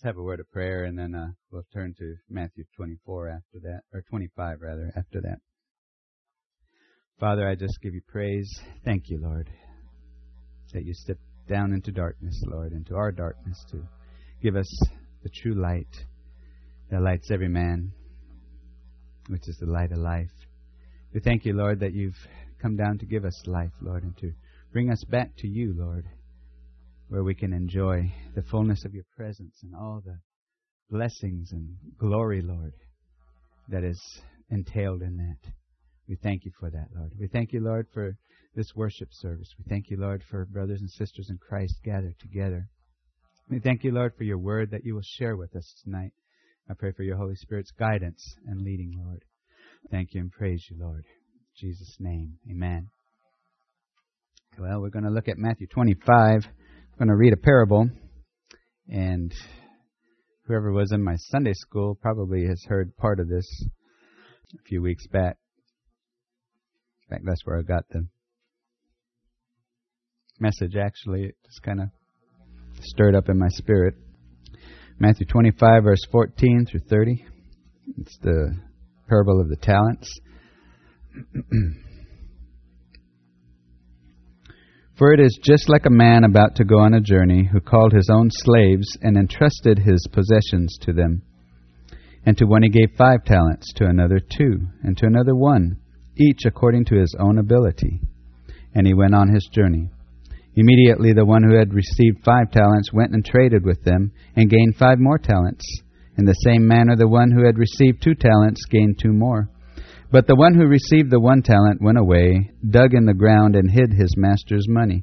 have a word of prayer, and then we'll turn to Matthew 24 after that, or 25 rather, after that. Father, I just give you praise. Thank you, Lord, that you step down into darkness, Lord, into our darkness to give us the true light that lights every man, which is the light of life. We thank you, Lord, that you've come down to give us life, Lord, and to bring us back to you, Lord, where we can enjoy the fullness of your presence and all the blessings and glory, Lord, that is entailed in that. We thank you for that, Lord. We thank you, Lord, for this worship service. We thank you, Lord, for brothers and sisters in Christ gathered together. We thank you, Lord, for your word that you will share with us tonight. I pray for your Holy Spirit's guidance and leading, Lord. Thank you and praise you, Lord. In Jesus' name, amen. Well, we're going to look at Matthew 25. I'm going to read a parable, and whoever was in my Sunday school probably has heard part of this a few weeks back. In fact, that's where I got the message, actually. It just kind of stirred up in my spirit. Matthew 25, verse 14 through 30. It's the parable of the talents. For it is just like a man about to go on a journey, who called his own slaves and entrusted his possessions to them. And to one he gave 5 talents, to another 2, and to another 1, each according to his own ability. And he went on his journey. Immediately the one who had received 5 talents went and traded with them, and gained 5 more talents. In the same manner the one who had received 2 talents gained 2 more. But the one who received the 1 talent went away, dug in the ground, and hid his master's money.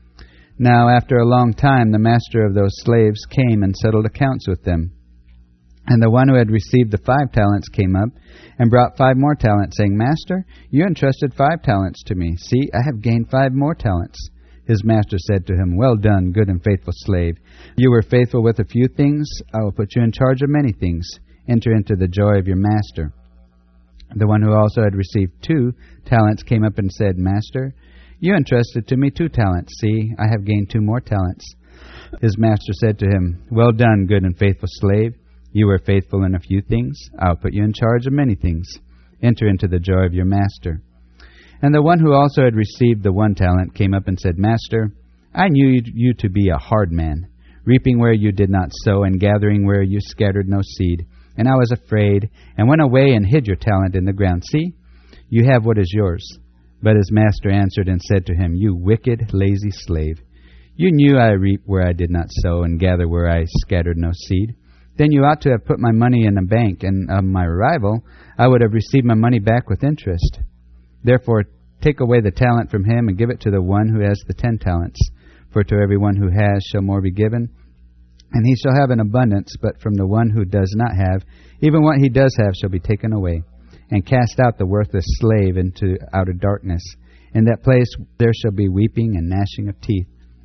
Now after a long time the master of those slaves came and settled accounts with them. And the one who had received the 5 talents came up and brought 5 more talents, saying, Master, you entrusted 5 talents to me. See, I have gained 5 more talents. His master said to him, Well done, good and faithful slave. You were faithful with a few things. I will put you in charge of many things. Enter into the joy of your master. The one who also had received 2 talents came up and said, Master, you entrusted to me 2 talents. See, I have gained 2 more talents. His master said to him, Well done, good and faithful slave. You were faithful in a few things. I will put you in charge of many things. Enter into the joy of your master. And the one who also had received the 1 talent came up and said, Master, I knew you to be a hard man, reaping where you did not sow, and gathering where you scattered no seed. And I was afraid, and went away and hid your talent in the ground. See, you have what is yours. But his master answered and said to him, You wicked, lazy slave. You knew I reap where I did not sow, and gather where I scattered no seed. Then you ought to have put my money in a bank, and on my arrival I would have received my money back with interest. Therefore take away the talent from him, and give it to the one who has the 10 talents. For to everyone who has shall more be given, and he shall have an abundance. But from the one who does not have, even what he does have shall be taken away. And cast out the worthless slave into outer darkness. In that place there shall be weeping and gnashing of teeth.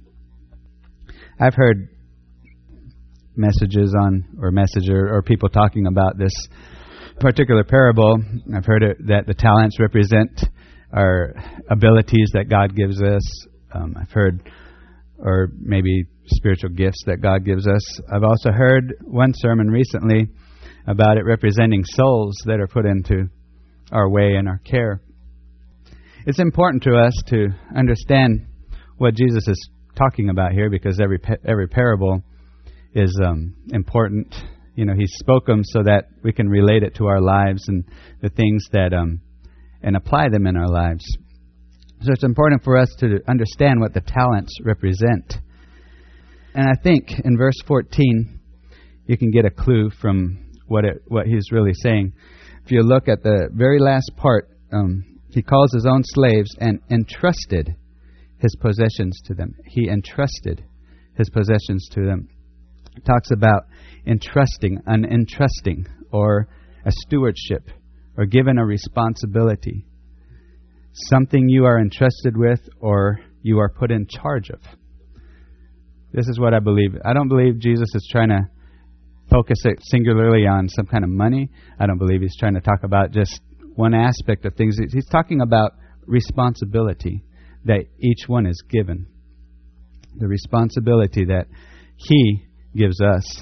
I've heard messages on, or people talking about this particular parable. I've heard that the talents represent our abilities that God gives us. I've heard, or maybe spiritual gifts that God gives us. I've also heard one sermon recently about it representing souls that are put into our way and our care. It's important to us to understand what Jesus is talking about here, because every parable is important. You know, He spoke them so that we can relate it to our lives and the things that and apply them in our lives. So it's important for us to understand what the talents represent. And I think in verse 14, you can get a clue from what he's really saying. If you look at the very last part, he calls his own slaves and entrusted his possessions to them. He entrusted his possessions to them. It talks about entrusting, an entrusting, or a stewardship, or given a responsibility. Something you are entrusted with, or you are put in charge of. This is what I believe. I don't believe Jesus is trying to focus it singularly on some kind of money. I don't believe He's trying to talk about just one aspect of things. He's talking about responsibility that each one is given. The responsibility that He gives us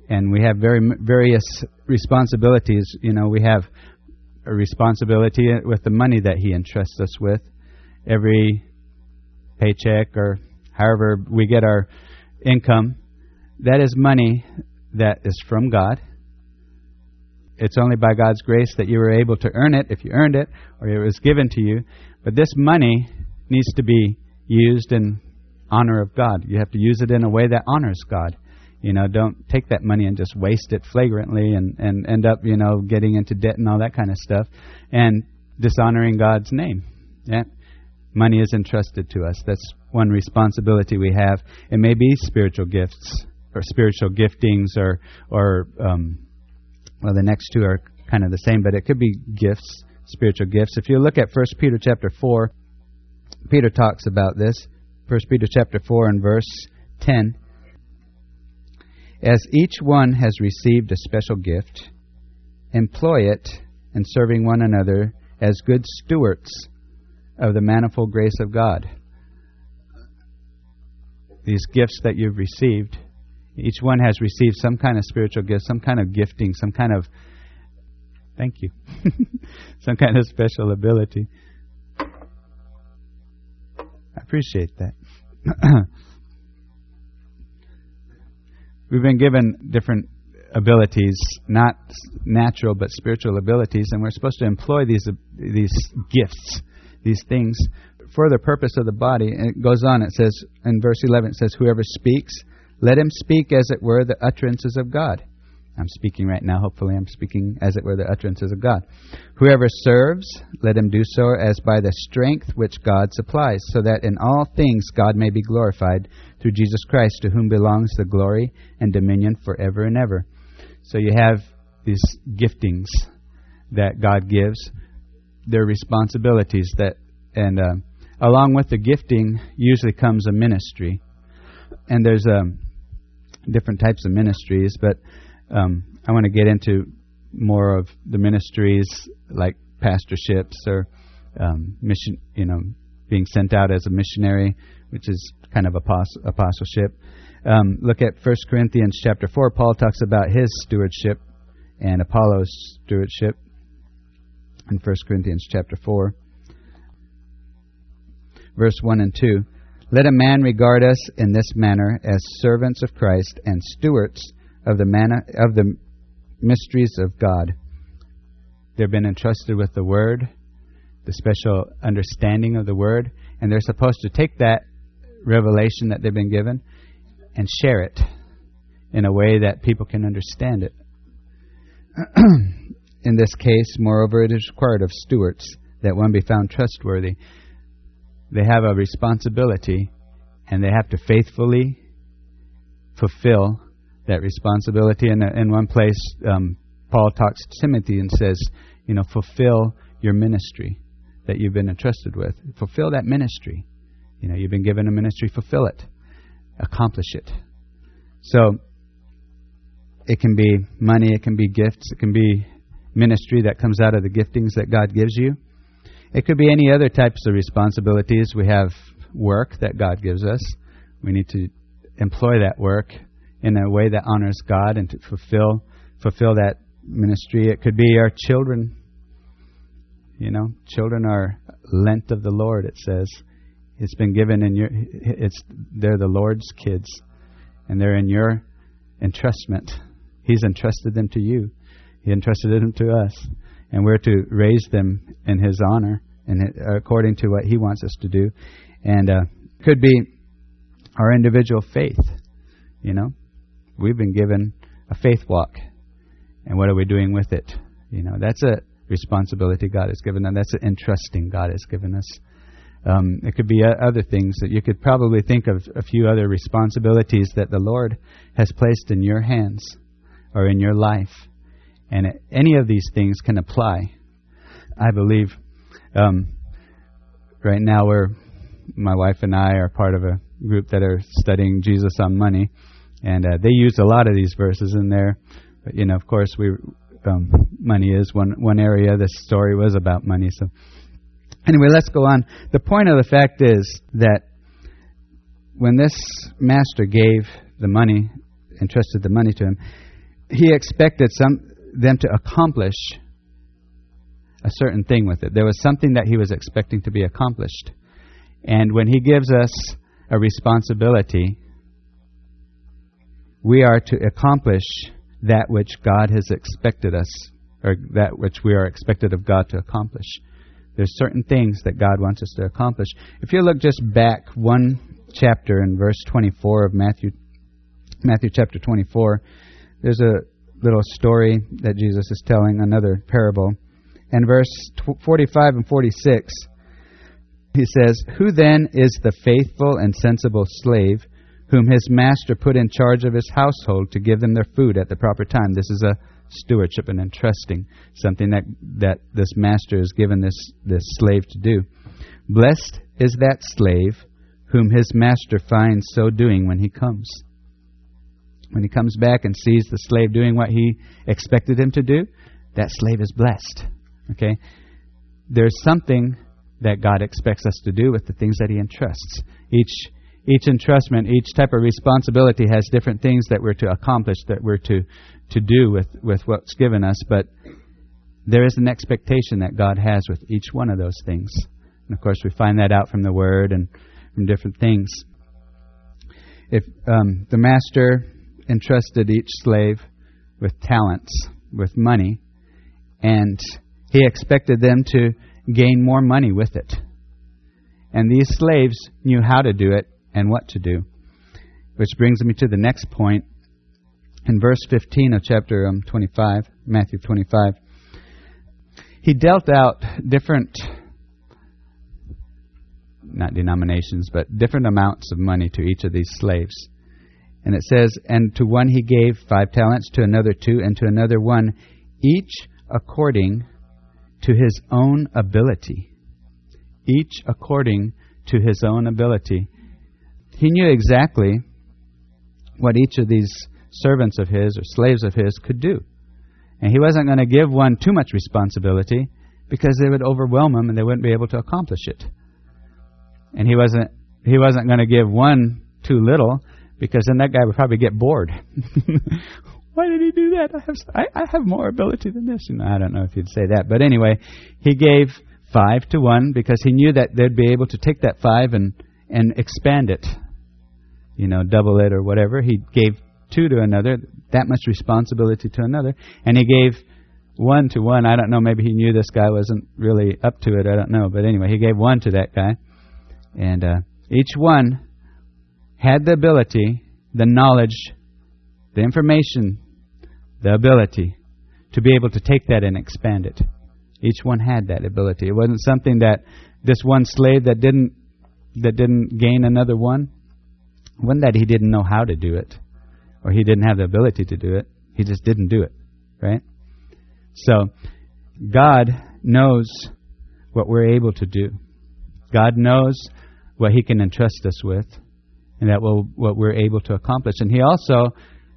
And we have various responsibilities. We have a responsibility with the money that He entrusts us with. Every paycheck or however we get our income, that is money that is from God. It's only by God's grace that you were able to earn it, if you earned it, or it was given to you. But this money needs to be used in honor of God. You have to use it in a way that honors God. Don't take that money and just waste it flagrantly and end up, getting into debt and all that kind of stuff and dishonoring God's name. Yeah? Money is entrusted to us. That's one responsibility we have. It may be spiritual gifts or spiritual giftings or the next two are kind of the same, but it could be gifts, spiritual gifts. If you look at 1 Peter chapter 4, Peter talks about this. 1 Peter chapter 4 and verse 10. As each one has received a special gift, employ it in serving one another as good stewards of the manifold grace of God. These gifts that you've received, each one has received some kind of spiritual gift, some kind of gifting, some kind of, thank you, some kind of special ability. I appreciate that. We've been given different abilities, not natural but spiritual abilities, and we're supposed to employ these gifts, these things, for the purpose of the body. And it goes on, it says, in verse 11, it says, whoever speaks, let him speak as it were the utterances of God. I'm speaking right now. Hopefully I'm speaking as it were the utterances of God. Whoever serves, let him do so as by the strength which God supplies, so that in all things God may be glorified through Jesus Christ, to whom belongs the glory and dominion forever and ever. So you have these giftings that God gives. They're responsibilities and along with the gifting usually comes a ministry. And there's different types of ministries, but I want to get into more of the ministries like pastorships or mission, being sent out as a missionary, which is kind of apostleship. Look at 1 Corinthians chapter 4. Paul talks about his stewardship and Apollos' stewardship in 1 Corinthians chapter 4. Verse 1 and 2. Let a man regard us in this manner as servants of Christ and stewards of the mysteries of God. They've been entrusted with the Word, the special understanding of the Word, and they're supposed to take that revelation that they've been given and share it in a way that people can understand it. In this case, moreover, it is required of stewards that one be found trustworthy. They have a responsibility, and they have to faithfully fulfill that responsibility. In one place, Paul talks to Timothy and says, fulfill your ministry that you've been entrusted with. Fulfill that ministry. You've been given a ministry, fulfill it. Accomplish it. So, it can be money, it can be gifts, it can be ministry that comes out of the giftings that God gives you. It could be any other types of responsibilities. We have work that God gives us. We need to employ that work in a way that honors God and to fulfill that ministry. It could be our children. Children are lent of the Lord, it says. It's been given they're the Lord's kids, and they're in your entrustment. He's entrusted them to you. He entrusted them to us, and we're to raise them in His honor and according to what He wants us to do. And could be our individual faith. We've been given a faith walk, and what are we doing with it? That's a responsibility God has given us. That's an entrusting God has given us. It could be other things that you could probably think of, a few other responsibilities that the Lord has placed in your hands or in your life. And any of these things can apply. I believe right now my wife and I are part of a group that are studying Jesus on money. And they use a lot of these verses in there. But, of course, money is one area. This story was about money. So anyway, let's go on. The point of the fact is that when this master gave the money, entrusted the money to him, he expected them to accomplish a certain thing with it. There was something that he was expecting to be accomplished. And when he gives us a responsibility, we are to accomplish that which God has expected us, or that which we are expected of God to accomplish. There's certain things that God wants us to accomplish. If you look just back one chapter in verse 24 of Matthew chapter 24, there's a little story that Jesus is telling, another parable. And verse 45 and 46, he says, "Who then is the faithful and sensible slave whom his master put in charge of his household to give them their food at the proper time?" This is a stewardship and entrusting, something that this master has given this slave to do. "Blessed is that slave whom his master finds so doing when he comes." When he comes back and sees the slave doing what he expected him to do, that slave is blessed. Okay? There's something that God expects us to do with the things that he entrusts. Each entrustment, each type of responsibility has different things that we're to accomplish, that we're to do with what's given us. But there is an expectation that God has with each one of those things. And of course, we find that out from the Word and from different things. If the master entrusted each slave with talents, with money, and he expected them to gain more money with it. And these slaves knew how to do it and what to do. Which brings me to the next point. In verse 15 of chapter 25, Matthew 25, he dealt out different, not denominations, but different amounts of money to each of these slaves. And it says, "And to one he gave 5 talents, to another 2, and to another 1, each according to his own ability." Each according to his own ability. He knew exactly what each of these servants of his or slaves of his could do. And he wasn't going to give one too much responsibility because they would overwhelm him and they wouldn't be able to accomplish it. And he wasn't going to give one too little because then that guy would probably get bored. Why did he do that? I have more ability than this. I don't know if he'd say that. But anyway, he gave 5 to one because he knew that they'd be able to take that 5 and expand it. Double it or whatever. He gave 2 to another, that much responsibility to another. And he gave 1 to one. I don't know, maybe he knew this guy wasn't really up to it. I don't know. But anyway, he gave 1 to that guy. And each one had the ability, the knowledge, the information, the ability to be able to take that and expand it. Each one had that ability. It wasn't something that this one slave that didn't gain another one, it wasn't that he didn't know how to do it or he didn't have the ability to do it. He just didn't do it, right? So God knows what we're able to do. God knows what he can entrust us with and what we're able to accomplish. And he also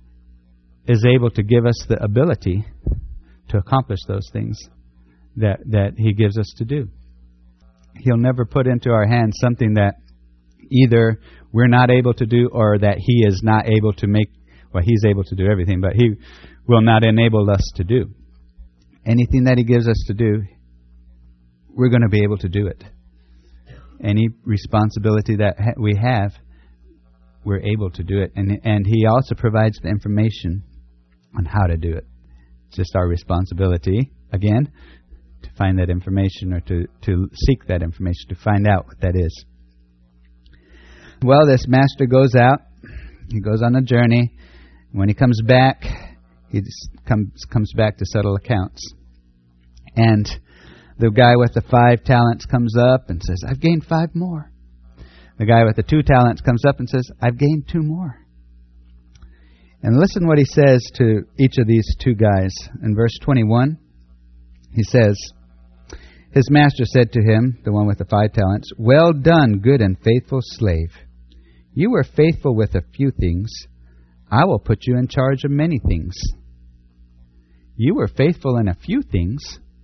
is able to give us the ability to accomplish those things that he gives us to do. He'll never put into our hands something that either we're not able to do or that he is not able to make. Well, he's able to do everything, but he will not enable us to do. Anything that he gives us to do, we're going to be able to do it. Any responsibility that we have, we're able to do it. And he also provides the information on how to do it. It's just our responsibility, again, to find that information or to seek that information, to find out what that is. Well, this master goes out. He goes on a journey. When he comes back, he comes back to settle accounts. And the guy with the 5 talents comes up and says, "I've gained 5 more." The guy with the 2 talents comes up and says, "I've gained 2 more." And listen what he says to each of these 2 guys. In verse 21, he says, his master said to him, the one with the 5 talents, "Well done, good and faithful slave. You were faithful with a few things. I will put you in charge of many things." You were faithful in a few things.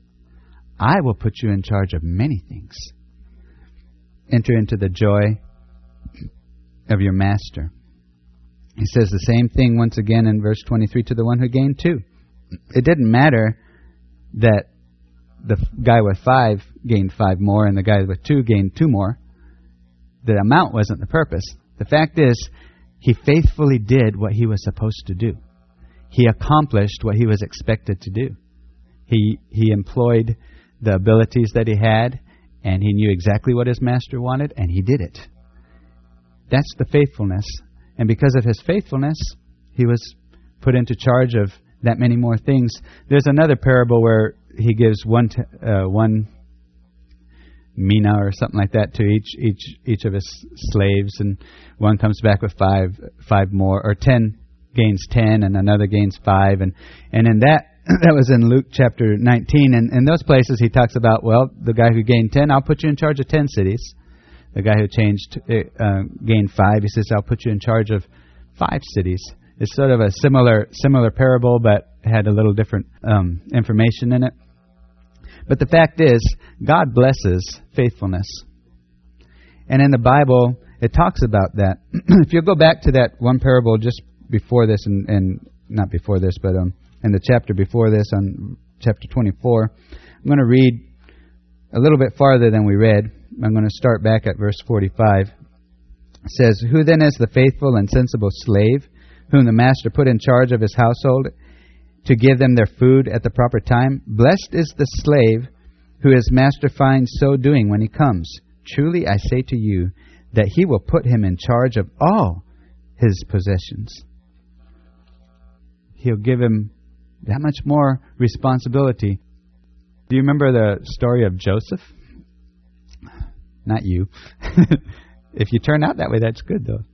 I will put you in charge of many things. Enter into the joy of your master. He says the same thing once again in verse 23 to the one who gained 2. It didn't matter that the guy with 5 gained 5 more and the guy with 2 gained 2 more. The amount wasn't the purpose. The fact is, he faithfully did what he was supposed to do. He accomplished what he was expected to do. He employed the abilities that he had, and he knew exactly what his master wanted, and he did it. That's the faithfulness. And because of his faithfulness, he was put into charge of that many more things. There's another parable where he gives one mina or something like that to each of his slaves, and one comes back with five more, or 10 gains 10, and another gains 5, and in that was in Luke chapter 19, and in those places he talks about, well, the guy who gained 10, I'll put you in charge of 10 cities. The guy who gained 5, he says, I'll put you in charge of 5 cities. It's sort of a similar parable, but had a little different information in it. But the fact is, God blesses faithfulness. And in the Bible, it talks about that. If you go back to that one parable just before this, and not before this, but in the chapter before this, on chapter 24, I'm going to read a little bit farther than we read. I'm going to start back at verse 45. It says, "Who then is the faithful and sensible slave, whom the master put in charge of his household, to give them their food at the proper time? Blessed is the slave who his master finds so doing when he comes. Truly I say to you, that he will put him in charge of all his possessions." He'll give him that much more responsibility. Do you remember the story of Joseph? Not you. If you turn out that way, that's good, though.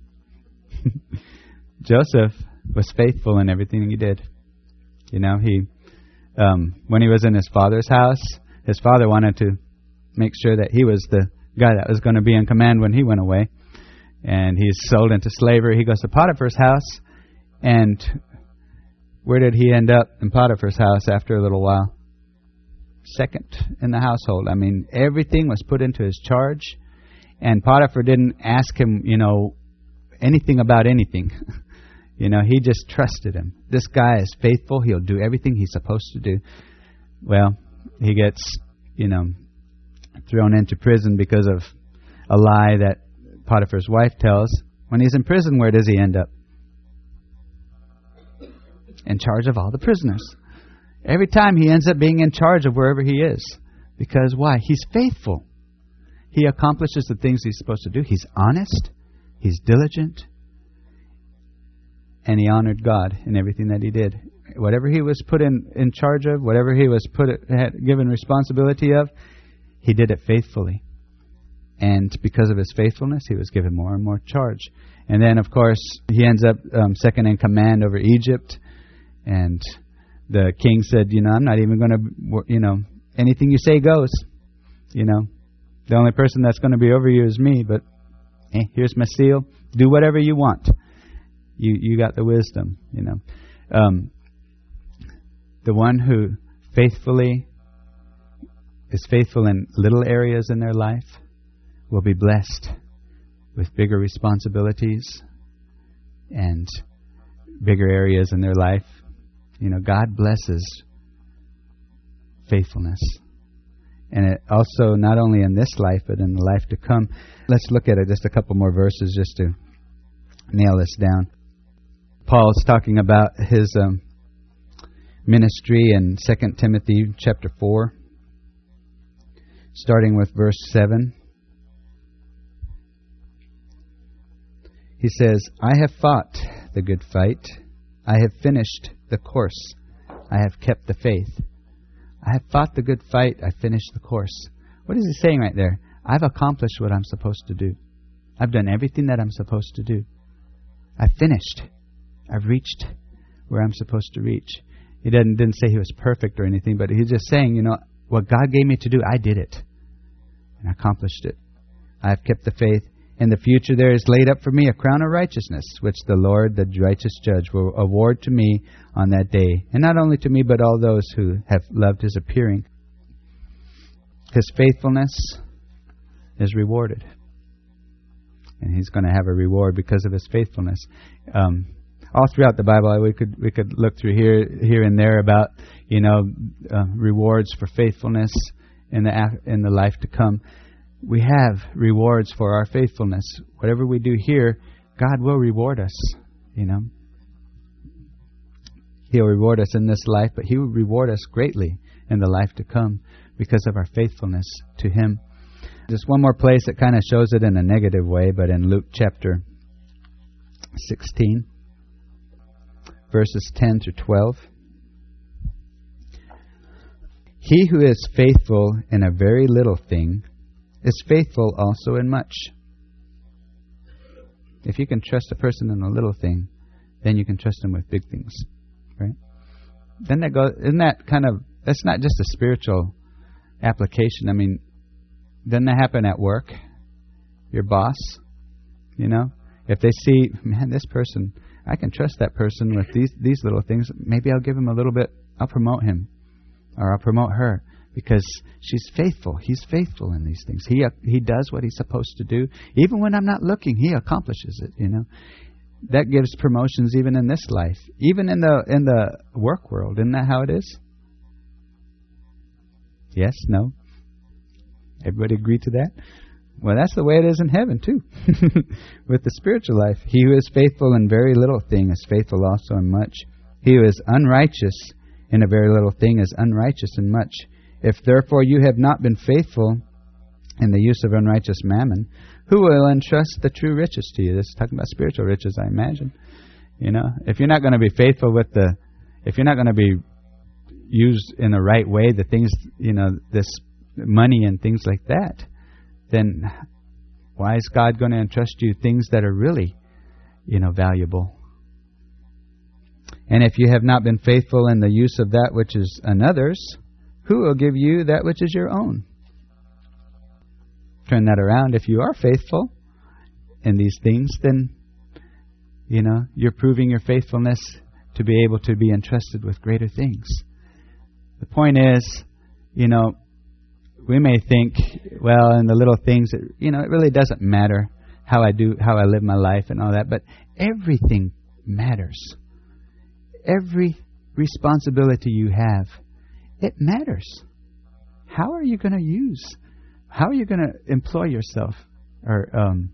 Joseph was faithful in everything he did. You know, when he was in his father's house, his father wanted to make sure that he was the guy that was going to be in command when he went away. And he's sold into slavery. He goes to Potiphar's house, and where did he end up in Potiphar's house after a little while? Second in the household. I mean, everything was put into his charge, and Potiphar didn't ask him, anything about anything. He just trusted him. This guy is faithful. He'll do everything he's supposed to do. Well, he gets, thrown into prison because of a lie that Potiphar's wife tells. When he's in prison, where does he end up? In charge of all the prisoners. Every time he ends up being in charge of wherever he is. Because why? He's faithful. He accomplishes the things he's supposed to do. He's honest. He's diligent. And he honored God in everything that he did. Whatever he was put in charge of, whatever he was given responsibility of, he did it faithfully. And because of his faithfulness, he was given more and more charge. And then, of course, he ends up second in command over Egypt. And the king said, I'm not even going to, anything you say goes. The only person that's going to be over you is me. But here's my seal. Do whatever you want. You got the wisdom, The one who is faithful in little areas in their life will be blessed with bigger responsibilities and bigger areas in their life. God blesses faithfulness. And it also, not only in this life, but in the life to come. Let's look at it, just a couple more verses just to nail this down. Paul's talking about his ministry in 2 Timothy chapter 4, starting with verse 7. He says, "I have fought the good fight. I have finished the course. I have kept the faith." I have fought the good fight. I finished the course. What is he saying right there? I've accomplished what I'm supposed to do. I've done everything that I'm supposed to do. I've finished. I've reached where I'm supposed to reach. He didn't say he was perfect or anything, but he's just saying, what God gave me to do, I did it. And I accomplished it. I have kept the faith. In the future there is laid up for me a crown of righteousness, which the Lord, the righteous judge, will award to me on that day. And not only to me, but all those who have loved his appearing. His faithfulness is rewarded. And he's going to have a reward because of his faithfulness. All throughout the Bible, we could look through here and there about rewards for faithfulness in the life to come. We have rewards for our faithfulness. Whatever we do here, God will reward us. He'll reward us in this life, but He will reward us greatly in the life to come because of our faithfulness to Him. There's one more place that kind of shows it in a negative way, but in Luke chapter 16, verses 10 through 12. He who is faithful in a very little thing is faithful also in much. If you can trust a person in a little thing, then you can trust them with big things, right? Then that's not just a spiritual application. I mean, doesn't that happen at work? Your boss, if they see, man, this person, I can trust that person with these little things. Maybe I'll give him a little bit. I'll promote him, or I'll promote her because she's faithful. He's faithful in these things. He does what he's supposed to do, even when I'm not looking. He accomplishes it. That gives promotions even in this life, even in the work world. Isn't that how it is? Yes, no. Everybody agree to that? Well, that's the way it is in heaven too. With the spiritual life, he who is faithful in very little thing is faithful also in much. He who is unrighteous in a very little thing is unrighteous in much. If therefore you have not been faithful in the use of unrighteous mammon, who will entrust the true riches to you? This is talking about spiritual riches, I imagine. If you're not going to be faithful if you're not going to be used in the right way, the things, this money and things like that, then why is God going to entrust you things that are really, valuable? And if you have not been faithful in the use of that which is another's, who will give you that which is your own? Turn that around. If you are faithful in these things, then, you're proving your faithfulness to be able to be entrusted with greater things. The point is, we may think, well, in the little things, it really doesn't matter how I live my life and all that, but everything matters. Every responsibility you have, it matters. How are you going to employ yourself or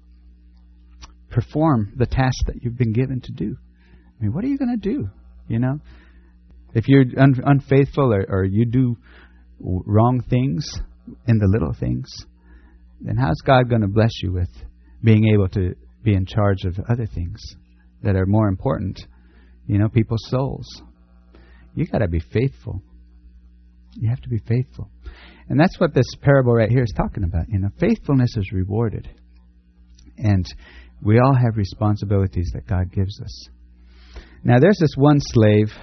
perform the task that you've been given to do? I mean, what are you going to do? If you're unfaithful or you do wrong things in the little things, then how's God going to bless you with being able to be in charge of other things that are more important? People's souls. You got to be faithful. You have to be faithful. And that's what this parable right here is talking about. Faithfulness is rewarded. And we all have responsibilities that God gives us. Now, there's this one slave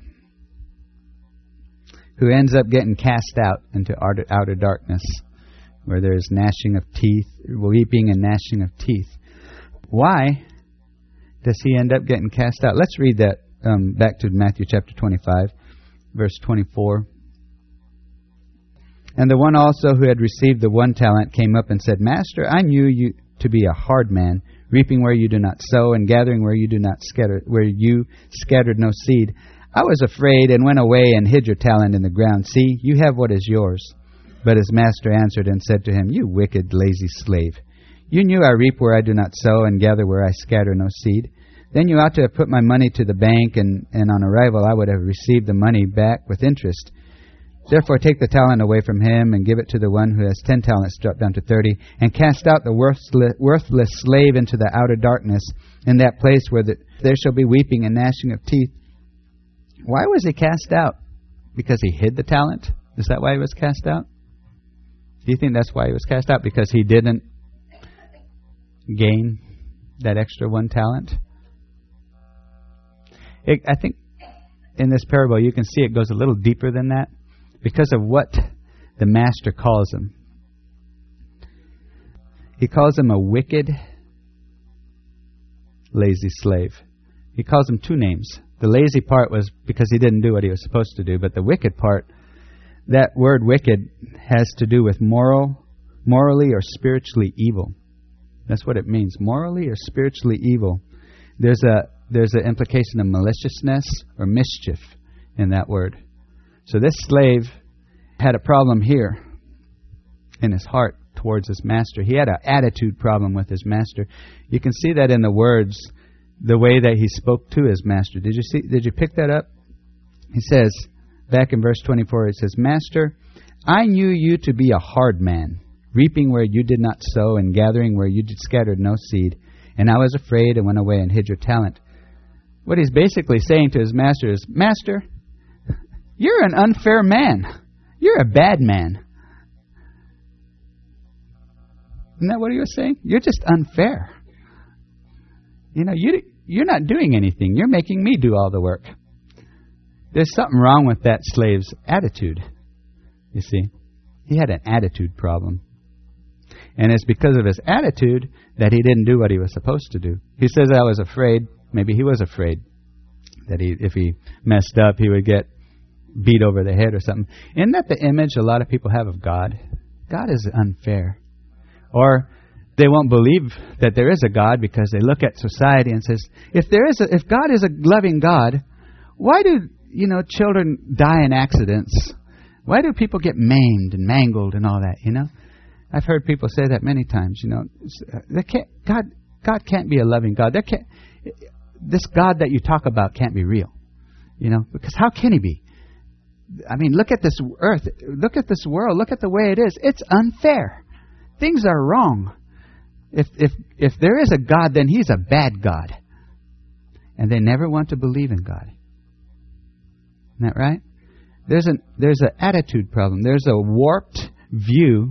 who ends up getting cast out into outer darkness, where there's gnashing of teeth, weeping and gnashing of teeth. Why does he end up getting cast out? Let's read that back to Matthew chapter 25, verse 24. And the one also who had received the 1 talent came up and said, Master, I knew you to be a hard man, reaping where you do not sow, and gathering where you scattered no seed. I was afraid and went away and hid your talent in the ground. See, you have what is yours. But his master answered and said to him, You wicked, lazy slave. You knew I reap where I do not sow, and gather where I scatter no seed. Then you ought to have put my money to the bank, and on arrival I would have received the money back with interest. Therefore take the talent away from him, and give it to the one who has 10 talents, dropped down to 30, and cast out the worthless slave into the outer darkness, in that place where there shall be weeping and gnashing of teeth. Why was he cast out? Because he hid the talent? Is that why he was cast out? Do you think that's why he was cast out? Because he didn't gain that extra 1 talent? I think in this parable you can see it goes a little deeper than that because of what the master calls him. He calls him a wicked, lazy slave. He calls him 2 names. The lazy part was because he didn't do what he was supposed to do, but the wicked part, that word wicked has to do with morally or spiritually evil. That's what it means. Morally or spiritually evil. There's an implication of maliciousness or mischief in that word. So this slave had a problem here in his heart towards his master. He had an attitude problem with his master. You can see that in the words, the way that he spoke to his master. Did you pick that up? He says, back in verse 24, it says, Master, I knew you to be a hard man, reaping where you did not sow and gathering where you did scattered no seed. And I was afraid and went away and hid your talent. What he's basically saying to his master is, Master, you're an unfair man. You're a bad man. Isn't that what he was saying? You're just unfair. You're not doing anything. You're making me do all the work. There's something wrong with that slave's attitude. You see, he had an attitude problem. And it's because of his attitude that he didn't do what he was supposed to do. He says, I was afraid. Maybe he was afraid that if he messed up, he would get beat over the head or something. Isn't that the image a lot of people have of God? God is unfair. Or they won't believe that there is a God because they look at society and says, if God is a loving God, why do children die in accidents? Why do people get maimed and mangled and all that? I've heard people say that many times. God can't be a loving God. This God that you talk about can't be real. Because how can he be? I mean, look at this earth. Look at this world. Look at the way it is. It's unfair. Things are wrong. If there is a God, then he's a bad God. And they never want to believe in God. Isn't that right? There's an attitude problem. There's a warped view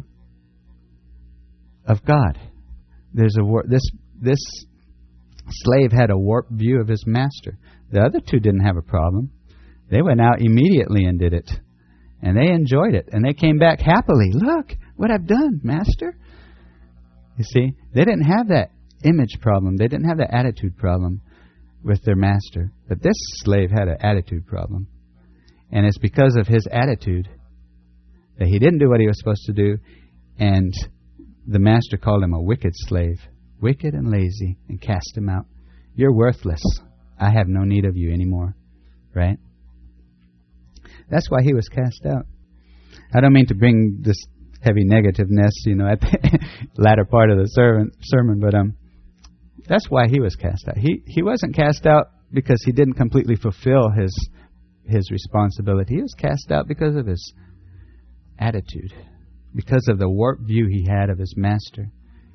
of God. This slave had a warped view of his master. The other two didn't have a problem. They went out immediately and did it. And they enjoyed it. And they came back happily. Look what I've done, master. You see, they didn't have that image problem. They didn't have that attitude problem with their master. But this slave had an attitude problem. And it's because of his attitude that he didn't do what he was supposed to do. And the master called him a wicked slave. Wicked and lazy, and cast him out. You're worthless. I have no need of you anymore. Right? That's why he was cast out. I don't mean to bring this heavy negativeness, at the latter part of the sermon, but that's why he was cast out. He wasn't cast out because he didn't completely fulfill his responsibility. He was cast out because of his attitude, because of the warped view he had of his master.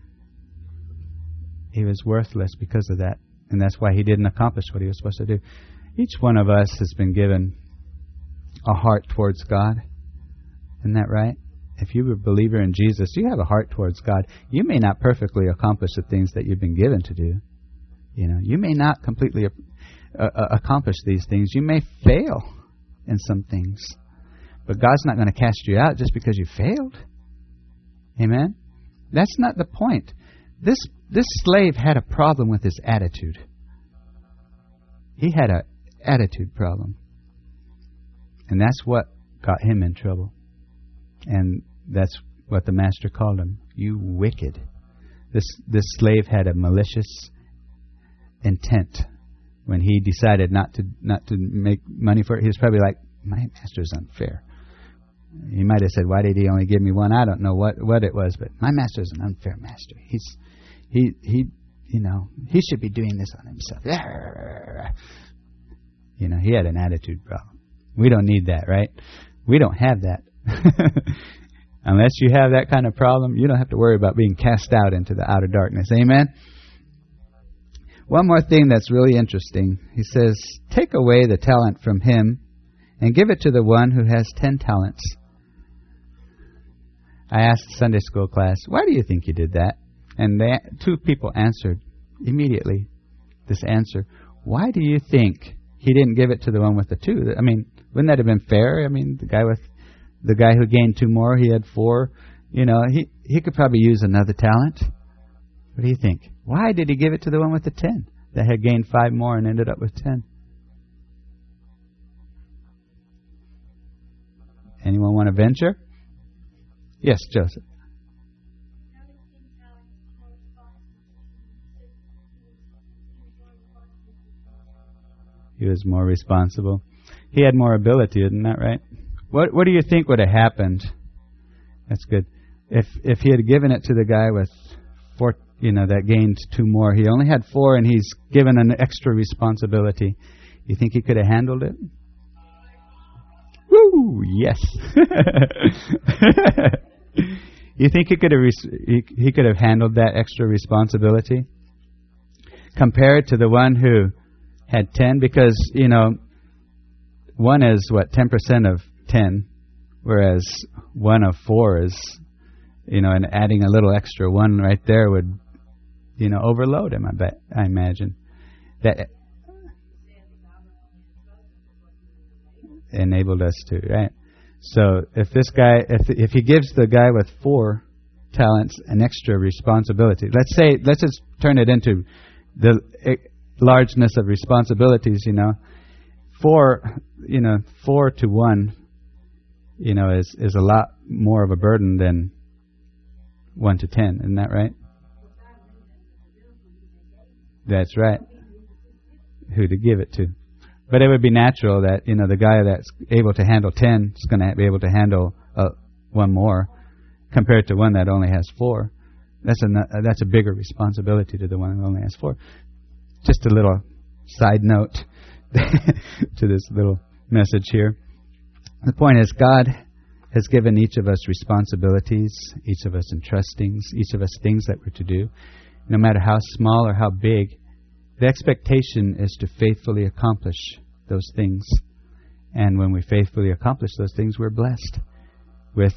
He was worthless because of that, and that's why he didn't accomplish what he was supposed to do. Each one of us has been given a heart towards God. Isn't that right? If you're a believer in Jesus, you have a heart towards God. You may not perfectly accomplish the things that you've been given to do. You may not completely accomplish these things. You may fail in some things. But God's not going to cast you out just because you failed. Amen? That's not the point. This slave had a problem with his attitude. He had an attitude problem. And that's what got him in trouble. And that's what the master called him. You wicked. This slave had a malicious intent when he decided not to make money for it. He was probably like, my master's unfair. He might have said, why did he only give me one? I don't know what it was, but my master's an unfair master. He should be doing this on himself. He had an attitude problem. We don't need that, right? We don't have that. Unless you have that kind of problem, you don't have to worry about being cast out into the outer darkness. Amen? One more thing that's really interesting. He says, take away the talent from him and give it to the one who has 10 talents. I asked the Sunday school class, why do you think you did that? And two people answered immediately this answer. Why do you think he didn't give it to the one with the 2? I mean, wouldn't that have been fair? I mean, the guy who gained 2 more, he had 4. He could probably use another talent. What do you think? Why did he give it to the one with the 10 that had gained 5 more and ended up with 10? Anyone want to venture? Yes, Joseph. He was more responsible. He had more ability, isn't that right? What do you think would have happened? That's good. If he had given it to the guy with 4, that gained 2 more, he only had 4, and he's given an extra responsibility. You think he could have handled it? Woo! Yes. You think he could have handled that extra responsibility compared to the one who had 10? Because 1 is 10% of 10, whereas 1 of 4 is, and adding a little extra 1 right there would, overload him. I imagine that enabled us to, right? So if this guy, if he gives the guy with 4 talents an extra responsibility, let's just turn it into the largeness of responsibilities. 4 to 1, is a lot more of a burden than 1 to 10. Isn't that right? That's right. Who to give it to. But it would be natural that, the guy that's able to handle 10 is going to be able to handle 1 more compared to one that only has 4. That's a bigger responsibility to the one that only has 4. Just a little side note to this little message here. The point is, God has given each of us responsibilities, each of us entrustings, each of us things that we're to do. No matter how small or how big, the expectation is to faithfully accomplish those things. And when we faithfully accomplish those things, we're blessed with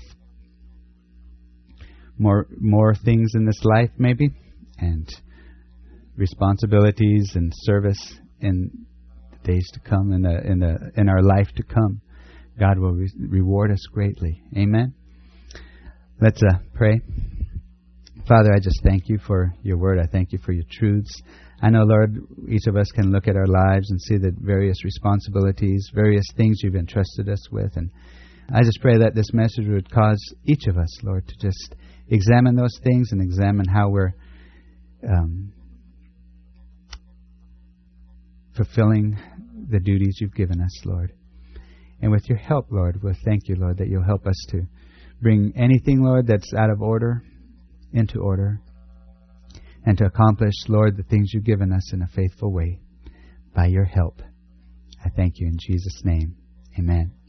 more things in this life, maybe, and responsibilities and service in the days to come, in our life to come. God will reward us greatly. Amen. Let's pray. Father, I just thank you for your word. I thank you for your truths. I know, Lord, each of us can look at our lives and see the various responsibilities, various things you've entrusted us with. And I just pray that this message would cause each of us, Lord, to just examine those things and examine how we're fulfilling the duties you've given us, Lord. And with your help, Lord, we'll thank you, Lord, that you'll help us to bring anything, Lord, that's out of order into order, and to accomplish, Lord, the things you've given us in a faithful way by your help. I thank you in Jesus' name. Amen.